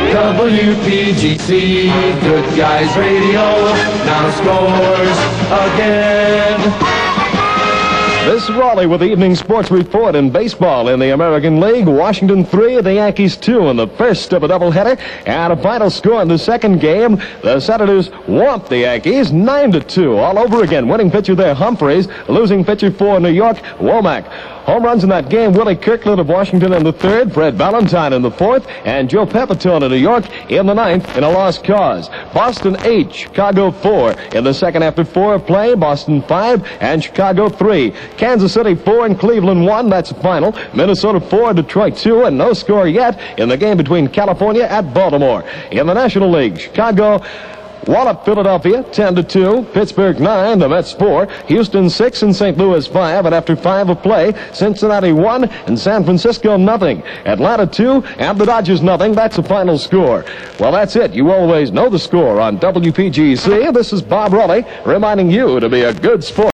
WPGC, Good Guys Radio, now scores again. This is Raleigh with the evening sports report in baseball in the American League. Washington 3, the Yankees 2 in the first of a doubleheader. And a final score in the second game. The Senators whomped the Yankees 9-2 all over again. Winning pitcher there, Humphreys. Losing pitcher for New York, Womack. Home runs in that game, Willie Kirkland of Washington in the third, Fred Valentine in the fourth, and Joe Pepitone of New York in the ninth in a lost cause. Boston 8, Chicago 4 in the second after 4 of play. Boston 5 and Chicago 3. Kansas City 4 and Cleveland 1. That's the final. Minnesota 4, Detroit 2, and no score yet in the game between California at Baltimore. In the National League, Chicago walloped Philadelphia 10-2. Pittsburgh 9, the Mets 4. Houston 6 and St. Louis 5. And after 5 of play, Cincinnati 1 and San Francisco nothing. Atlanta 2 and the Dodgers nothing. That's the final score. Well, that's it. You always know the score on WPGC. This is Bob Raleigh reminding you to be a good sport.